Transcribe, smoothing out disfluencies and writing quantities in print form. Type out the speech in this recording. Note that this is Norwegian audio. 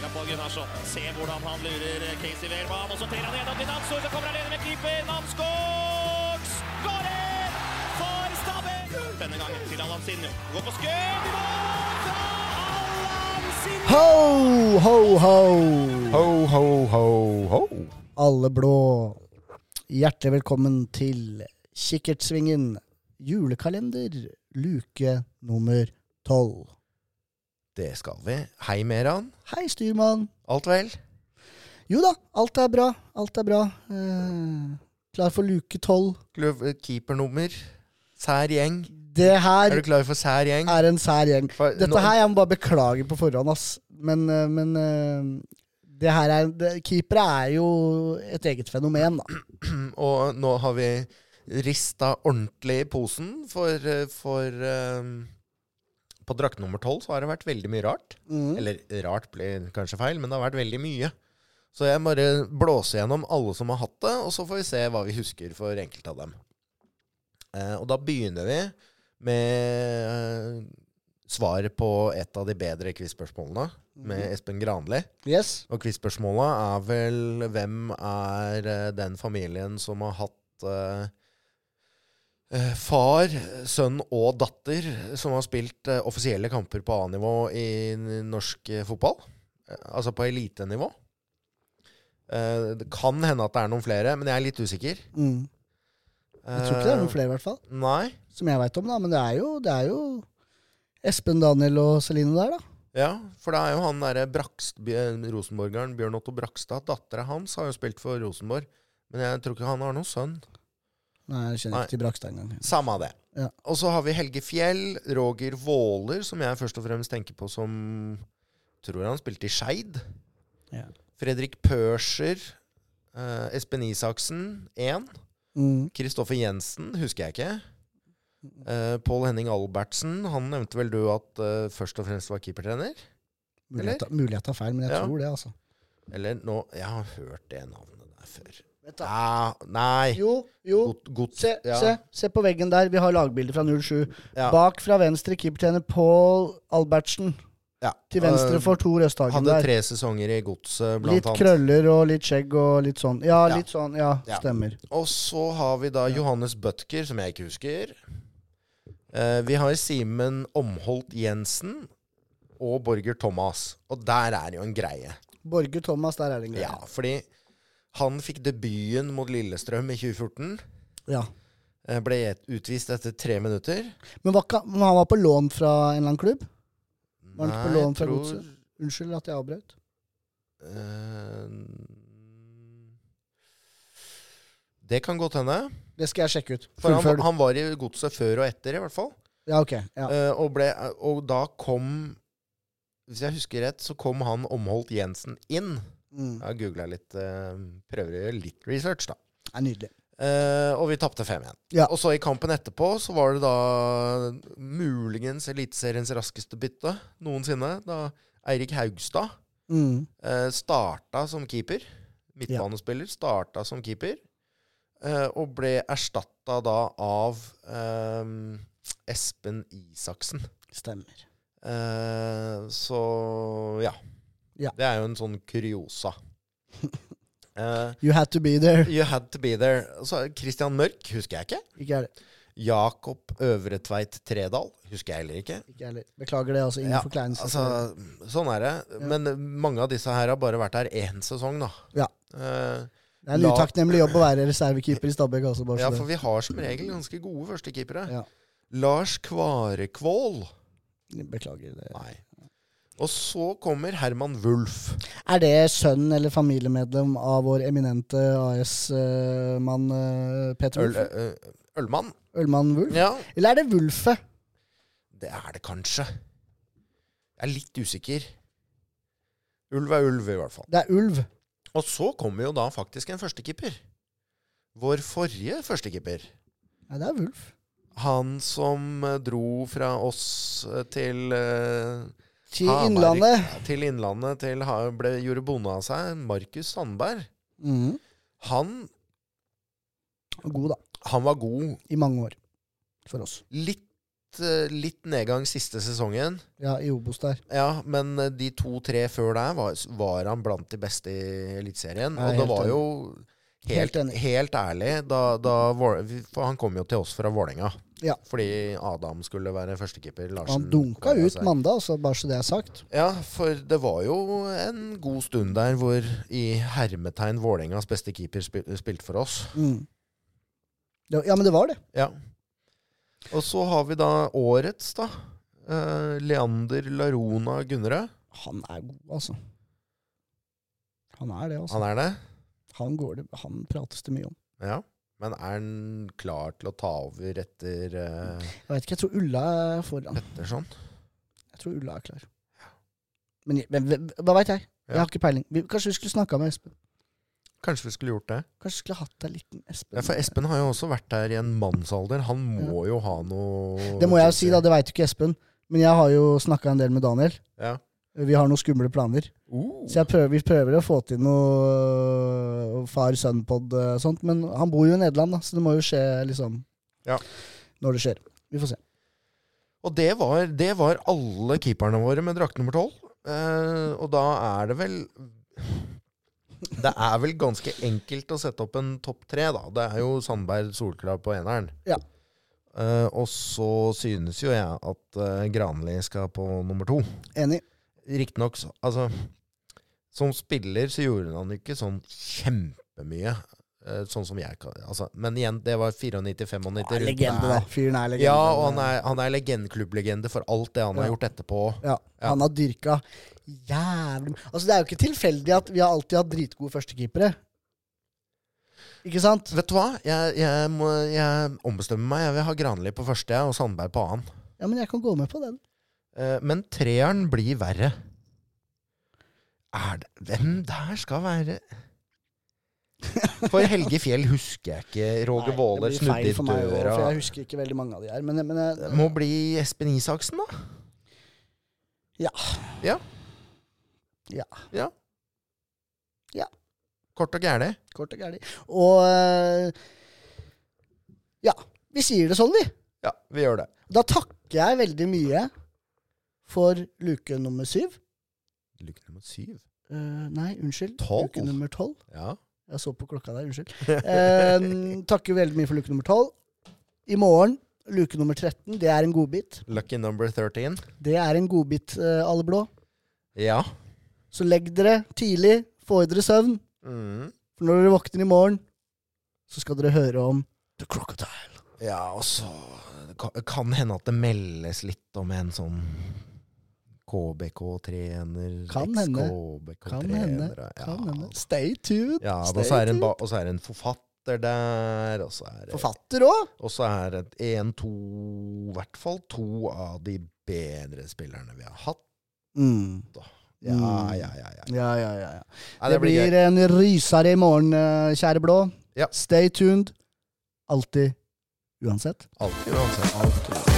Spiller på Gunnarsson. Se hvordan han lurer Casey Wehrmann. Og så trer han gjennom til Namsgaard. Så kommer han alene med keeper. Namsgaard skårer for Stabæk. Denne gangen til Alansinho. Går på skudd. I mål fra Alansinho. Ho, ho, ho. Ho, ho, ho, ho. Alle blå. Hjertelig velkommen til Kikkertsvingen. Julekalender. Luke nummer 12. Det skal vi. Hei, Meran. Hei, styrmann. Alt vel? Jo da, alt er bra. Alt er bra. Klar for luke 12. Keepernummer. Sær gjeng. Det her Er du klar for sær gjeng? er en sær gjeng. For Dette nå- her jeg må bare beklage på forhånd, ass. Men det her keepere er jo et eget fenomen, da. Og nå har vi ristet ordentlig i posen på drakt nummer 12 så har det vært veldig mye rart. Eller rart blir kanskje feil, men det har vært veldig mye. Så jeg bare blåser gjennom alle som har hatt det, og så får vi se hva vi husker for enkelte av dem. Og da begynner vi med svaret på et av de bedre quizspørsmålene med Espen Granli. Yes. Og quizspørsmålet er vel hvem er den familien som har hatt far, sønn og datter som har spilt offisielle kamper på A-nivå i norsk fotball. Altså på elitenivå. Det kan hende at det er noen flere, men jeg er litt usikker. Jeg tror ikke det er noen flere i hvert fall. Nei. Som jeg vet om, da. Men det er jo Espen, Daniel og Celine der, da. Ja, for det er jo han der Rosenborgeren, Bjørn Otto Brakstad. Datteren hans har jo spilt for Rosenborg, men jeg tror ikke han har noen sønn. Nei, jeg kjenner ikke til Brakstad engang. Samme av det. Ja. Og så har vi Helge Fjell, Roger Våler, som jeg først og fremst tenker på som, tror han spilte i Skeid. Ja. Fredrik Pørser, Espen Isaksen, 1. Kristoffer Jensen, husker jeg ikke. Pål Henning Albertsen, han nevnte vel du at først og fremst var keepertrener? Mulig jeg tar feil, men jeg tror det, altså. Eller nå, jeg har hørt det navnet der før. Ja, nei. Jo. Se på veggen der. Vi har lagbilder fra 07. Ja. Bak fra venstre keepertrener Pål Albertsen. Ja. Til venstre for Tor Østhagen Hadde der. 3 sesonger i Godset, blant Litt annet. krøller og litt skjegg og litt sånn. Ja, Ja. litt sånn. Ja, Ja. stemmer. Og så har vi da Johannes Bøttger, som jeg ikke husker. Vi har Simen Omholt Jensen og Borger Thomas. Og der er jo en greie. Borger Thomas, der er det en greie. Ja, fordi han fikk debuten mot Lillestrøm i 2014. Ja. Ble utvist etter 3 minutter. Men han var på lån fra en eller annen klubb? Var han ikke på lån fra tror- Godset? Unnskyld at jeg avbrøt. Det kan godt hende. Det skal jeg sjekke ut. For Fullfør du. han var i Godset før og etter, i hvert fall. Ja, ok. Ja. Og da kom, hvis jeg husker rett, så kom han Omholt Jensen inn. Jeg har googlet litt, prøver å gjøre litt research da. Det er nydelig. Og vi tappte 5-1. Ja. Og så i kampen etterpå så var det da muligens eliteseriens raskeste bytte noensinne, da Eirik Haugstad starta som keeper. Midtbanespiller starta som keeper. Og ble erstattet da av Espen Isaksen. Stemmer. Så ja. Det er jo en sånn kuriosa. You had to be there. You had to be there. Så Christian Mørk husker jeg ikke. Ikke jeg det. Jakob Øvretveit Tredal husker jeg heller ikke. Ikke jeg heller. Beklager det, altså. Ingen forkleinelse. Altså, sånn er det. Ja. Men mange av disse her har bare vært her 1 sesong da. Ja. Det er en utakknemlig jobb å være reservekeeper i Stabæk. Altså, ja, for vi har som regel ganske gode førstekeepere. Ja. Lars Kvarekvål. Beklager det. Nei. Og så kommer Herman Wulf. Er det sønn eller familiemedlem av vår eminente AS-mann Peter Wulf? Ølmann. Ølmann Wulf? Ja. Eller er det Wulfe? Det er det kanskje. Jeg er litt usikker. Ulv er ulv i hvert fall. Det er ulv. Og så kommer jo da faktisk en førstekeeper. Vår forrige førstekeeper. Nei, det er Wulf. Han som dro fra oss til Til Innlandet. Til Innlandet, gjorde bonde av seg. Markus Sandberg. Han God da. Han var god i mange år for oss. Litt litt nedgang siste sesongen. Ja, i Obos der. Ja, men de 2-3 før der var han blant de beste i Eliteserien. Og det var jo helt ærlig for han kom jo til oss fra Vålerenga. Ja. Fordi Adam skulle være førstekeeper. Larsen Han dunka ut mandag, så bare så det er sagt. Ja, for det var jo en god stund der hvor i hermetegn Vålerengas beste keeper spilte for oss. Ja, men det var det. Ja. Og så har vi da årets da. Leander Larona Gunnerød. Han er god, altså. Han er det, altså. Han er det? Han prates det mye om. Ja. Men er han klar til å ta over etter Jeg vet ikke, jeg tror Ulla er foran. Pettersson? Jeg tror Ulla er klar. Men hva vet jeg? Jeg har ikke peiling. Kanskje vi skulle snakket med Espen. Kanskje vi skulle gjort det? Kanskje vi skulle hatt en liten Espen. Ja, for Espen har jo også vært der i en mannsalder. Han må jo ha noe... Det må jeg jo si da, det vet jo ikke Espen. Men jeg har jo snakket en del med Daniel. Ja. Vi har noen skumle planer. Så vi prøver å få til noe far-sønn-podd og sånt, men han bor jo i Nederland, da, så det må jo skje liksom når det skjer. Vi får se. Og det var alle keeperne våre med drakt nummer 12. Og da er det vel ganske enkelt å sette opp en topp 3 da. Det er jo Sandberg solklar på eneren. Ja. Og så synes jo jeg at Granli skal på nummer 2. Enig. Riktig nok, altså som spiller så gjorde han ikke sånn kjempemye, sånn som jeg kan, altså, men igjen, det var 94-95 legende da, fyren er legende. Ja, og han er klubblegende for alt det han har gjort etterpå. Ja, han har dyrket jævlig. Altså det er jo ikke tilfeldig at vi har alltid hatt dritgode førstekeepere. Ikke sant? Vet du hva? Jeg ombestemmer meg. Jeg vil ha Granli på første og Sandberg på annen. Ja, men jeg kan gå med på den. Men treeren blir verre. Hvem der skal være? For Helge Fjell husker jeg ikke. Roger Våler snudde i døra. For jeg husker ikke veldig mange av de her. Men det må bli Espen Isaksen, da. Ja. Kort og gærlig. Og vi sier det sånn, vi. Ja, vi gjør det. Da takker jeg veldig mye for luke nummer 7. Luke nummer 7? Nei, unnskyld. 12? Luke nummer 12. Ja. Jeg så på klokka der, unnskyld. Takker veldig mye for luke nummer 12. I morgen, luke nummer 13, det er en godbit. Lucky number 13. Det er en godbit, alle blå. Ja. Så legg dere tidlig, få i dere søvn. For når dere våkner i morgen, så skal dere høre om The Crocodile. Ja, og så kan hende at det meldes litt om en sånn KBK-trener. Kan hende. Stay tuned. Ja, og så er det en forfatter der. Og så er det, forfatter også? Og så er det i hvert fall 2 av de bedre spillerne vi har hatt. Ja. Det blir en rysere i morgen, kjære blå. Ja. Stay tuned. Alltid. Uansett. Alltid uansett.